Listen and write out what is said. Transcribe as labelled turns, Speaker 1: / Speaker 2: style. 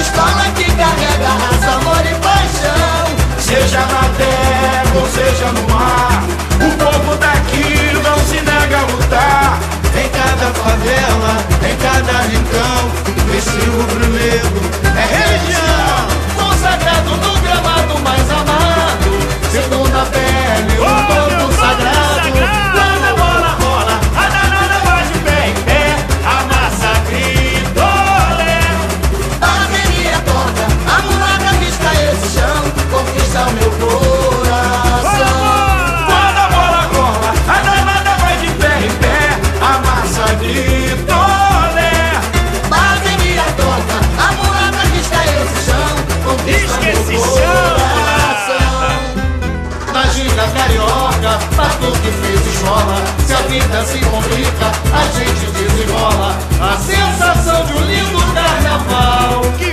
Speaker 1: escola que carrega raça, amor e paixão.
Speaker 2: Seja na terra ou seja no mar, o povo daqui não se nega a lutar.
Speaker 1: Em cada favela, em cada rincão, esse rubro-negro é religião. Consagrado no gramado mais amado, sendo na pele um corpo sagrado.
Speaker 2: Quando a bola rola, a danada vai de pé em pé, a massa grita olé.
Speaker 1: A bateria toca, a mulata risca esse chão, conquista o meu coração.
Speaker 2: Quando a bola rola, a danada vai de pé em pé, a massa grita olé.
Speaker 1: A bateria toca, a mulata risca esse chão, conquista
Speaker 2: Risca
Speaker 1: meu
Speaker 2: esse
Speaker 1: coração. Na ginga carioca, batuque fez escola. Se a vida se complica, a gente desenrola. A sensação de um lindo carnaval.